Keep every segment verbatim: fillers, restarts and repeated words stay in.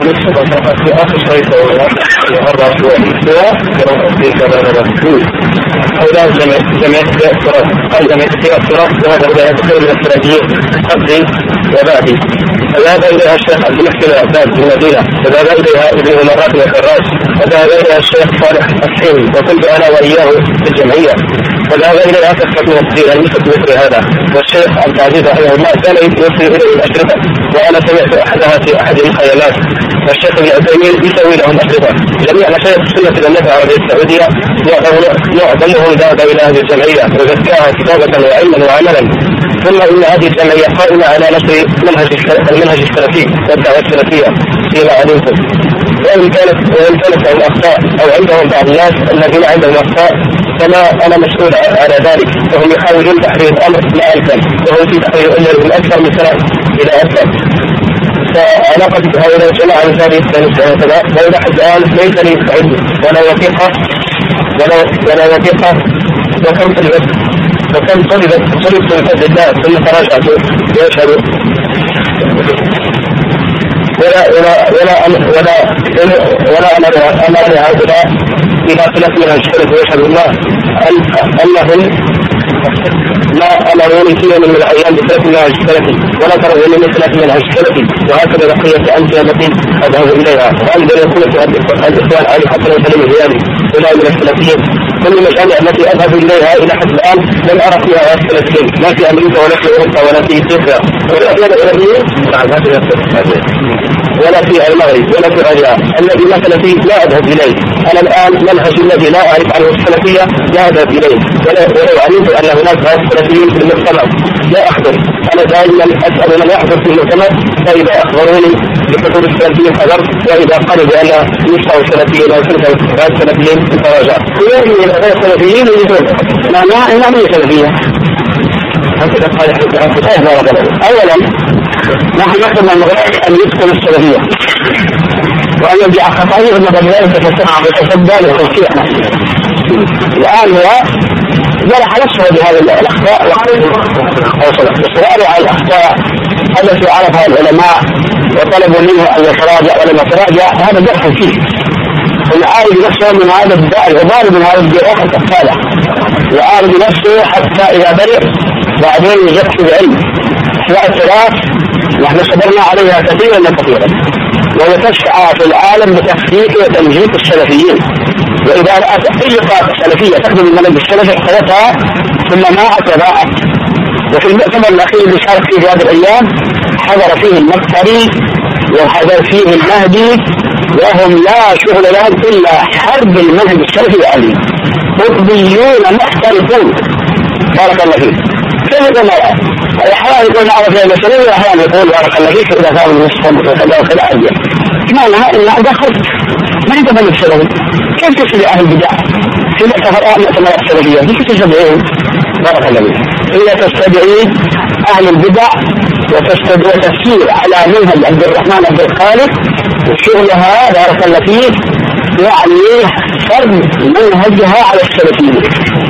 في آخر شيء يهرب سواء كما في كمان مفهوم هذا جمع جمع الصراط أي جمع الصراط وهذا هو يتكلم من الاستراتيجية قبلي وبعدي فذهب إليها الشيخ عبد المحسن العباد في المدينة وذهب إليها ابن مرات الخراج وذهب إليها الشيخ صالح الحسين وكنت أنا وإياه في الجمعية وذهب إليها كثرة من الدين المثل مثل هذا والشيخ عبد العزيز رحمه الله كان يوصي إليه الأشرطة وأنا سمعت أحدها في أحد الخيالات والشيخ ابن عثيمين يسوي لهم أشرطة جميع مشايخ السنة الجمهورية العربية السعودية معظمهم ذهب إلى هذه الجمعية وزكاها كتابة وعلما وعملا ثم إن هذه الجمعية قائمة على نشر منهج المنهج السلفي والدعوة السلفية فيما علمتم وإن كانت وإن كانت لهم أخطاء أو عندهم بعض الناس الذين عندهم أخطاء فما أنا مسؤول على ذلك وهم يحاولون تحرير الأمر لا ألزم وهم في تحرير الأمر من أكثر من سنة إلى أكثر فعلاقة هؤلاء الجماعة من هذه السنة كذا وإلى حد الآن ليس لي مستعد ولا وثيقة ولا ولا وثيقة وكم طلبت وكم طلبت طلبت من فضل الله ثم تراجعت ويشهد ولا ولا ولا ولا ولا أمر أمر هؤلاء إذا طلبت منها الشرك ويشهد الله أنهم ما أمروني في يوم من الأيام بثلاث منهج السلفي ولا تروا من ثلاث منهج السلفي وهكذا بقية أمثلة التي أذهب إليها وأنزل يكون الإخوان علي حتى لو سلم الهيالي إلى من السلفيين كل المجامع التي أذهب إليها إلى حد الآن لم أرى فيها السلفيين لا في أمريكا ولا في أوروبا ولا في إفريقيا ولا في الأوروبيين ولا في المغرب ولا في غيرها الذي مثلا فيه لا أذهب إليه أنا الآن منهج الذي لا أعرف عنه السلفية لا أذهب إليه ولو علمت أن هناك بعض السلفيين في المجتمع لا أحضر أنا دائما أسأل من يحضر في المجتمع فإذا أخبروني بحضور السلفيين حضرت وإذا قالوا بأن يشفعوا السلفيين أو سلفة السلفيين تراجع ويجب أن غير السلفيين يجب ما ما ما من سلفية هكذا قال أولا نحن نحن من غير أن يدخل السلفية وأن يرجع خطائه المبادئ تتسمع وتصدى للتوسيع الآن هو جرح نفسه بهذه الأخطاء والسؤال على الأخطاء التي عرفها العلماء وطلبوا منه أن يتراجع ولم يتراجع هذا جرح فيه ويعالج نفسه من هذا الداء الغبار من هذا الجراح الكفالة يعالج نفسه حتى إذا برئ بعدين يزكي بعلم واعتراف نحن صبرنا عليها كثيرا وكثيرا وتسعى في العالم بتحقيق وتمجيد السلفيين وإذا رأت أي طاقة سلفية تخدم المنهج السلفي احتوتها ثم ما أتباعت وفي المؤتمر الأخير اللي شارك فيه هذه الأيام حضر فيه المقتري وحضر فيه المهدي وهم لا شغل لهم إلا حرب المنهج السلفي العلمي قطبيون محترفون بارك الله فيك كيف يقول أحيانا يقول نعرف يا مسلمين وأحيانا يقول بارك الله فيك إذا كانوا المسلمين وكذا وكذا أجل معناها إلا دخل ما أنت من السلفي كيف تسلي أهل البدع في مؤتمرات السلفية كيف تستدعين بارك الله فيك إذا تستدعين أهل البدع وتستدعي تفسير على منهج عبد الرحمن عبد الخالق وشغلها بارك الله فيك يعني فرض منهجها على السلفيين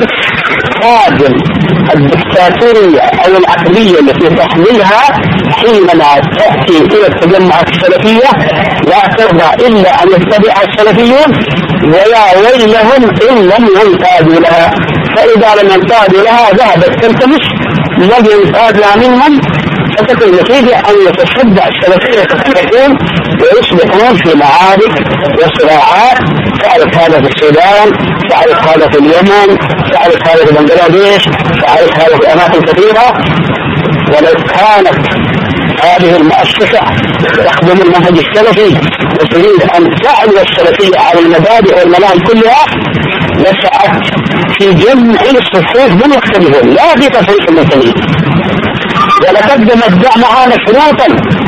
قادم الدكتاتورية أو العقلية التي تحملها حينما تأتي إلى التجمعات السلفية لا ترضى إلا أن يتبع السلفيون ويا ويلهم إن لم ينقادوا لها فإذا لم ينقادوا لها ذهبت تلتمس الذي ينقاد لها منهم فتكون النتيجة أن يتصدع السلفية تكون ويصبحون في معارك وصراعات تعرف هذا في السودان تعرف هذا في اليمن تعرف هذا في بنغلاديش تعرف هذا في أماكن كثيرة ولو كانت هذه المؤسسة تخدم المنهج السلفي وتريد أن تعلو السلفية على المبادئ والمناهج كلها لسعت في جمع الصفوف من يختلفون لا في تفريق المسلمين ولقدمت دعمها مشروطا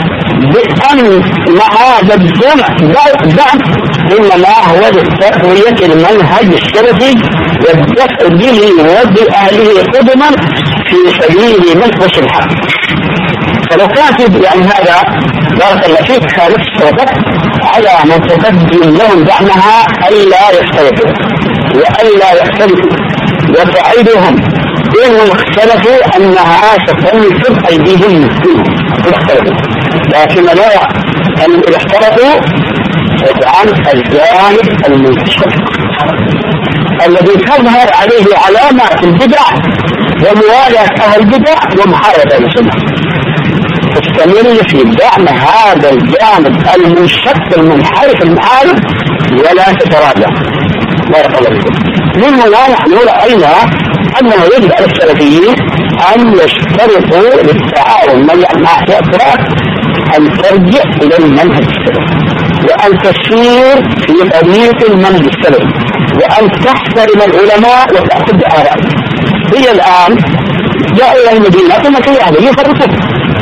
بأن مع هذا الدعم إنما هو لتقوية المنهج السلفي والدفع به وبأهله قدما في سبيل منحوس الحق فلو كانت يعني هذا بارك الله فيك خالص وقت على من تقدم لهم دعمها ألا يختلفوا وألا يختلفوا وتعيدهم إنهم اختلفوا أنها ستنفذ أيديهم يختلفوا لكن لا أن احترقوا عن الجانب المنتشر الذي تظهر عليه علامات البدع وموالاة أهل البدع ومحاربة السنة. تستمر في دعم هذا الجانب المنشق المنحرف المحارب ولا تتراجع. بارك الله فيكم. منها نحن رأينا أنه يجب على السلفيين أن يشترطوا للتعاون مع الأطراف أن ترجع إلى المنهج السلفي وأن تسير في طريق المنهج السلفي وأن تحترم العلماء وتأخذ بآرائهم. هي الآن جاءوا إلى المدينة ثم كانوا أهل يفرقون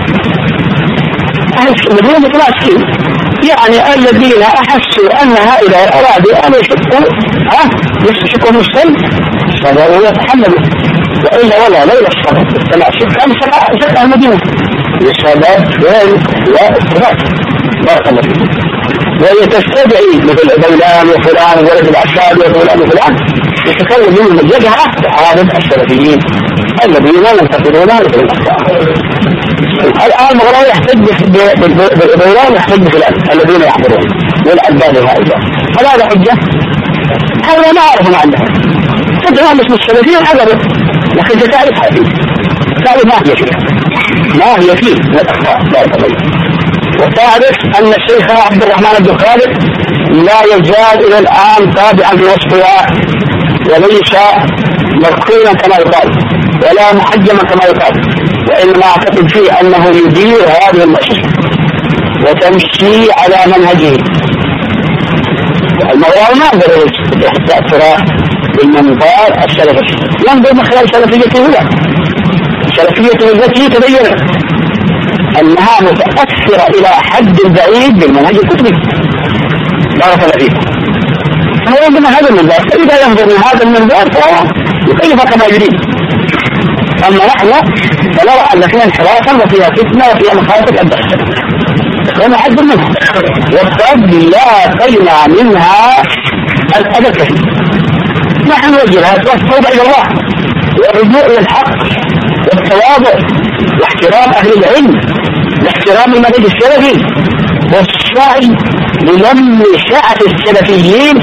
أهل المدينة متماسكين، يعني الذين أحسوا أن هؤلاء أرادوا أن يشكوا ها يشكوا المسلم صبروا ويتحملوا، وإلا ولا ليلة الصبر التماسك كان شق المدينة للشباب والاضطراب. بارك الله فيكم. وهي تستدعي مثل فلان وفلان وولد العشاد وفلان وفلان يتكون منهم الجبهة عارض السلفيين الذين ينتقدون هذه الأخطاء. الآن مغرب يحتج بالإيران يحتج بالألف الذين يحضرون والألباب هؤلاء، هل هذا حجة؟ هذا ما أعرف عندها تدعون اسم السلفيين عذبه، لكن تعرف هذه تعرف ما هي فيه ما هي فيه من الأخطاء. لا يتبين. وتعرف أن الشيخ عبد الرحمن بن خالد لا يزال إلى الآن تابعا لوصفها وليس مركونا كما يقال ولا محجما كما يقال، وإنما أعتقد فيه أنه يدير هذه المؤسسة وتمشي على منهجه. الموضوع ما ينظر التأثير بالمنظار السلفي، ينظر من خلال سلفيته هنا سلفيته التي تبين أنها متأثرة إلى حد بعيد بالمنهج الكتبي. بارك الله فيك. فهو ينظر من هذا المنظار، فإذا ينظر من هذا المنظار فهو يكيف كما يريد. أما نحن فنرى أن فيها انحرافا وفيها فتنة وفيها مخاطر الدخل ونعد منها، وقد لا قينا منها الأذى الكثير. نحن نوجهها والتوبة إلى الله والرجوع إلى الحق والتواضع واحترام أهل العلم واحترام المنهج السلفي والسعي للم شعة السلفيين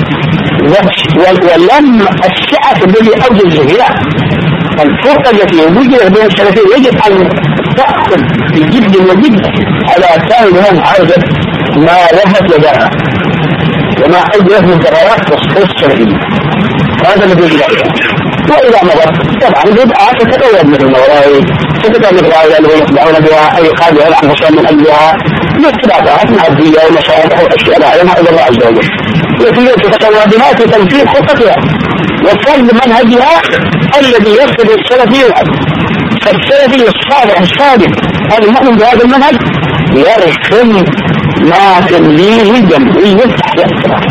ولم الشعة الذي أوجد الجهلاء. الفرقة التي وجدت بين السلفيين يجب أن تأخذ بجد وجد على كاملهم عودة ما وهت لديها وما أجلت من ضرورات وصفوص السلفيين. هذا الذي يجب عليها. وإذا مضت طبعا بدعة تتغير مثل الموراي تتغير مثل الذين يخدعون بها أي خادع الأنفسهم من أجلها الاختلافات معدية ومصالح وأشياء لا يعلمها إلا الله عز وجل، التي تتطلبات في تنفيذ خطتها وفرض منهجها الذي يفقد السلفي. فالسلفي الصالح الصادق المؤمن بهذا المنهج يرسم ما تمليه جمعية تحت الصلاة.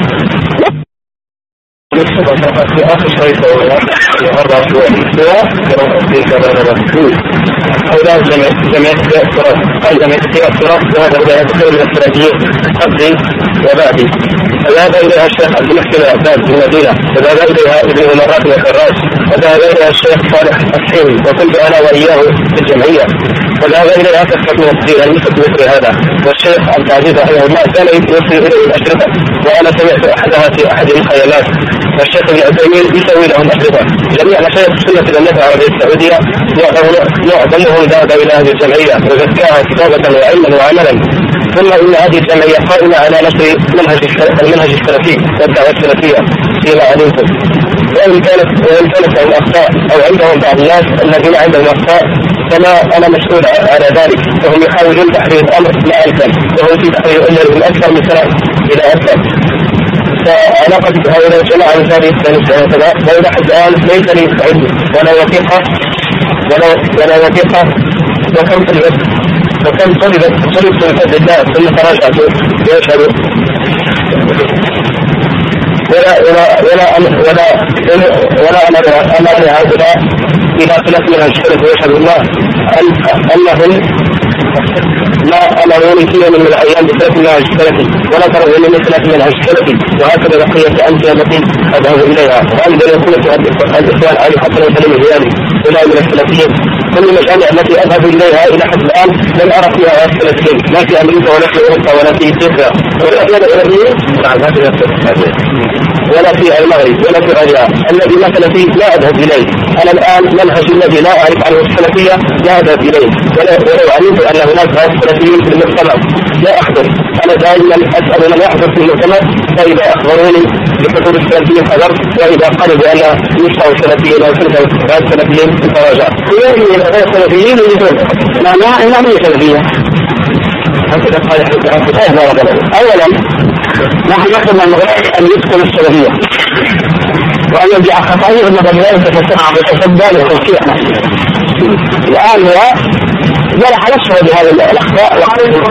في آخر شيء يعرض في كبيرة أولاد جمعية الاعتراف أي جمعية الاعتراف وهذا هو يتكلم من السلفيين قبلي وبعدي. فذهب إليها الشيخ عبد المحسن العباد في المدينة، وذهب إليها ابن مرات الكراس، وذهب إليها الشيخ صالح الحسين، وكنت أنا وإياه في الجمعية، وذهب إليها كثرة من الدين مثل هذا. والشيخ عبد العزيز رحمه الله كان يرسل إليه الأشرطة، وأنا سمعت أحدها في أحد المخيلات. والشيخ ابن عثيمين يسوي لهم أشرطة. جميع مشايخ السنة في المملكة العربية السعودية معظمهم ذهب إلى هذه الجمعية وزكاها كتابة وعلما وعملا. ثم إن هذه الجمعية قائمة على نشر منهج المنهج السلفي والدعوة السلفية فيما علمتم. وإن كانت وإن كانت لهم أخطاء أو عندهم بعض الناس الذين عندهم أخطاء فما أنا مسؤول على ذلك، فهم يحاولون تحرير الأمر لا ألزم، وهم في تحرير الأمر من أكثر من سنة إلى أكثر. فعلاقة هؤلاء الجماعة من هذه السنة وإلى حد الآن ليس لي علم ولا وثيقة ولا ولا وثيقة وكم طلبت وكم طلبت طلبت من فضل الله ثم تراجعت ويشهد ولا ولا ولا ولا ولا أمر أمر هؤلاء إلى خلاف من الشرك ويشهد الله أنهم لا أنا وليتي من الأيام بسلف المنهج السلفي ولا ترى من سلف المنهج السلفي، وهكذا بقية أمثلة التي أذهب إليها. وأيضا يقول الإخوان علي حسن وسليم الهلالي ولا من السلفيين، كل المجامع التي أذهب إليها إلى حد الآن لم أرى فيها السلفيين، لا في أمريكا ولا في أوروبا ولا في إفريقيا ولا في الأوروبيين ولا في المغرب ولا في غيرها. الذي مثل فيه لا أذهب إليه. أنا الآن منهج الذي لا أعرف عنه السلفية لا أذهب إليه، ولو علمت أن هناك سلفيين في المجتمع لا أخبر. أنا دائما أسأل من يحضر في المجتمع، فإذا أخبروني بحضور السلفيين حضرت، وإذا قالوا بأن يشفعوا السلفيين أو يشفعوا السلفيين تراجع. يعني غير السلفيين يقول لا لا لا هي سلفية. هكذا قال أولا نحن نحن من غير أن يدخل السلفية وأن يرجع خطائر المبادئ تتسمع بتصدى لتوسيعنا. الآن هو جرح نفسه بهذه الأخطاء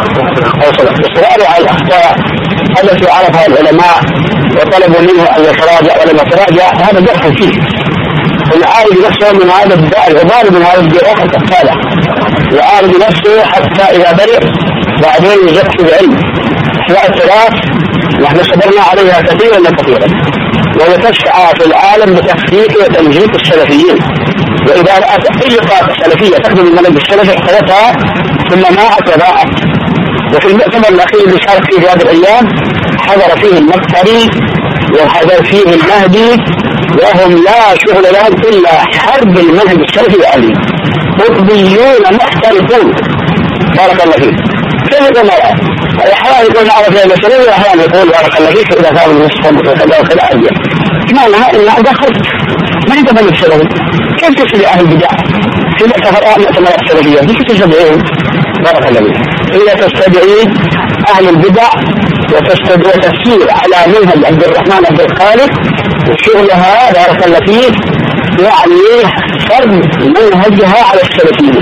وإصراره على الأخطاء التي عرفها العلماء وطلبوا منه أن يتراجع ولم يتراجع، هذا جرح فيه. ويعالج نفسه من هذا الداء الغبار من هذا الجراح الكفالة، ويعالج نفسه حتى إذا برئ بعدين يجد بعلم. واعتراف نحن صبرنا عليها كثيرا وكثيرا، وهي تسعى في العالم بتحقيق وتمجيد السلفيين. وإذا رأت أي طاقة سلفية تخدم المنهج السلفي اختلفها ثم ماءت وضاعت. وفي المؤتمر الأخير اللي شارك فيه في هذه الأيام حضر فيه المقتري وحضر فيه المهدي، وهم لا شغل لهم إلا حرب المنهج السلفي وأهله، قطبيون محترفون. بارك الله فيك. كيف يقول أحيانا يقول نعرف يا مسلمين، وأحيانا يقول بارك الله فيك إذا كانوا المسلمين وكذا وكذا أجل. معناها إنها دخل ما يتبنى السلفي. كيف تسلي أهل البدع في مؤتمرات مؤتمرات السلفية؟ كيف تستدعين؟ بارك الله فيك. إذا تستدعين أهل البدع وتستدعي تفسير على منهج عبد الرحمن عبد الخالق وشغلها بارك الله فيك، يعني فرض منهجها على السلفيين.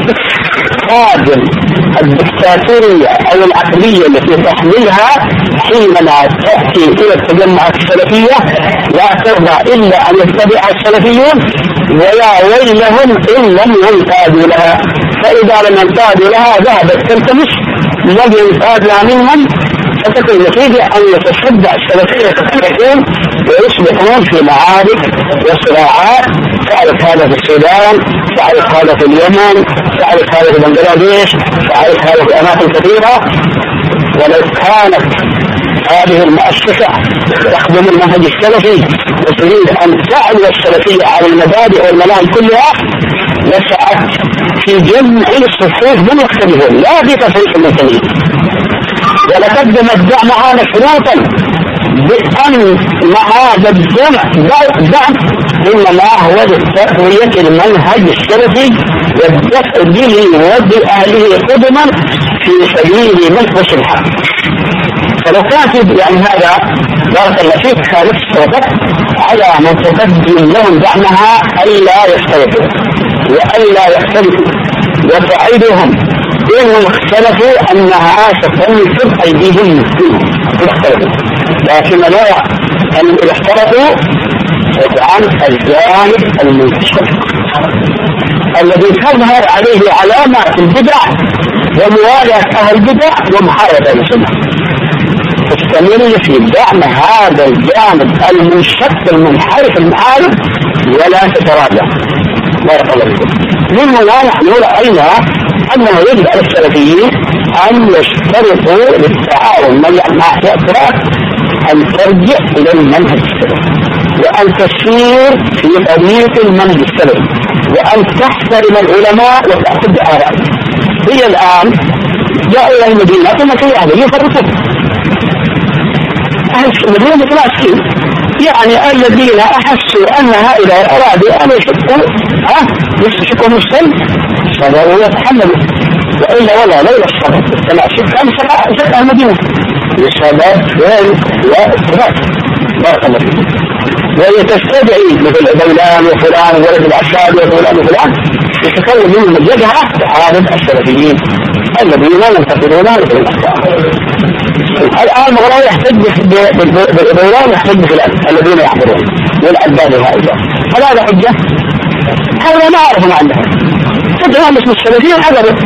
قادم الدكتاتورية أو العقلية التي تحملها حينما تأتي إلى التجمعات السلفية لا ترضى إلا أن يتبع السلفيون، ويا ويلهم إن لم ينقادوا لها. فإذا لم ينقادوا لها ذهبت تلتمس الذي ينقاد لها منهم، فتكون النتيجة أن يتصدع السلفية يتفرقون ويصبحون في معارك وصراعات. تعرف هذا في السودان، تعرف هذا في اليمن، تعرف هذا في بنغلاديش، تعرف هذا في أماكن كثيرة. ولو كانت هذه المؤسسة تخدم المنهج السلفي وتريد أن تعلو السلفية على المبادئ والمناهج كلها لسعت في جمع الصفوف بالمختلفين لا في تفريق المسلمين. ولقدمت دعمها مشروطا بأن مع هذا الدعم دعم إنما هو لتقوية المنهج السلفي والدفع به وبأهله قدما في سبيل نصرة الحق. فلو كانت يعني هذا بارك الله فيك كانت صوتك على من تقدم لهم دعمها ألا يختلفوا وألا يختلفوا وتعيدهم إنهم اختلفوا أنها ستنفذ أيديهم اختلفوا، لكن لا أن اختلفوا عن الجانب المنتشر الذي تظهر عليه علامات البدع وموالاة أهل البدع ومحاربة السنة. تستمر في دعم هذا الجانب المنشق المنحرف المعارف ولا تتراجع. بارك الله فيكم. مما نحن رأينا أنه يجب على السلفيين أن يشترطوا للتعاون مع اعتراف أن ترجع إلى المنهج السلفي وأن تسير في طريق المنهج السلفي وأن تحترم العلماء وتأخذ بآرائهم. هي الآن جاءوا إلى المدينة ثم كانوا أهل يفرقون أهل المدينة متماسكين، يعني الذين أحسوا أن هؤلاء أرادوا أن يشكوا ها يشكوا مسلم صبروا ويتحملوا، وإلا ولا لولا الصبر التماسك كان شك المدينة للشباب والإصرار. بارك الله فيكم. وهي تستدعي مثل فلان وفلان ولد العشاد وفلان وفلان يتكلم منهم الجبهة تعارض السلفيين الذين ينتقدون مثل الأخطاء. الآن مغرب يحتج بالإبرار يحتج بالأب الذين يحضرون والأبدان هؤلاء، هل هذا حجة؟ هذا ما أعرف ما عندهم تدعون اسم السلفيين حضروا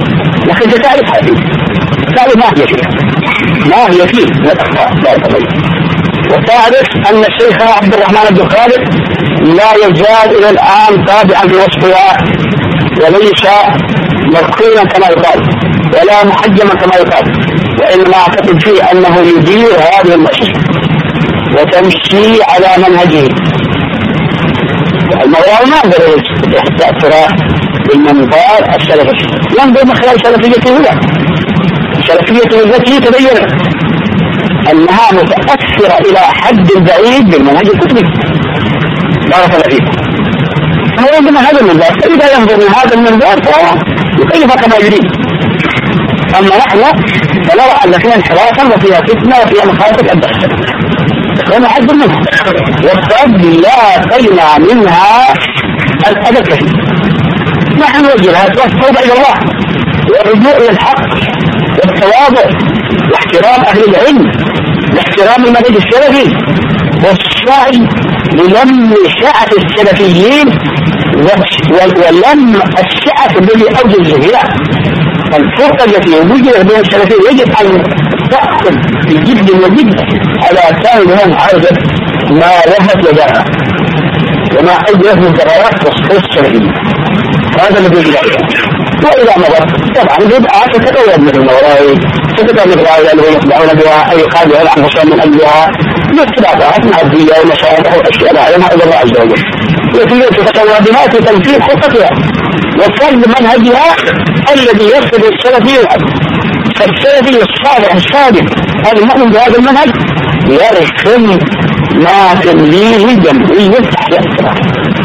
لكن تعرف هذه تعرف ما هي فيه ما هي فيه من الأخطاء لا يتغير. وتعرف أن الشيخ عبد الرحمن بن خالد لا يزال إلى الآن تابعا بوصفها وليس مذكورا كما يقال ولا محجما كما يقال، وإنما أعتقد فيه أنه يدير هذه المؤسسة وتمشي على منهجه. الموضوع ما ينظر التأثيرات بالمنظار السلفي، ينظر من خلال سلفيته لا سلفيته التي تبين أنها متأثرة إلى حد بعيد بالمنهج الكتبي. بارك الله فيكم. فهو ينظر من هذا المنظار، فإذا ينظر من هذا المنظار فهو يكيف كما يريد. أما نحن فنرى أن فيها انحرافا وفيها فتنة وفيها مخاطر الدخل ونحذر منها، وقد لا قينا منها الأدب كثير. نحن نوجه التوبة إلى الله والرجوع إلى الحق والتواضع واحترام أهل العلم واحترام المنهج السلفي والسعي للم شعث السلفيين ولم الشعث الذي أوجد الزهلاء. الفرقة التي وجدت بين السلفيين يجب أن تأخذ بجد وجد على كان لهم عرض ما وهت لداها وما أجرت من قرارات تصحيح السلفيين. هذا الذي يجب عليها. وإذا مضت طبعا بدعة تتغير مثل الموراي تتغير مثل هؤلاء الذين يتبعون بها أي قادة عن حسن من أجلها باختلافات معدية ومشاهدة وأشياء لا يعلمها إلا الله عز وجل، التي تتطور بها في تنفيذ خطتها وفرض منهجها الذي يفقد السلفي. فالسلفي الصالح الصادق المؤمن بهذا المنهج يرسم ما تمليه الجمعية تحت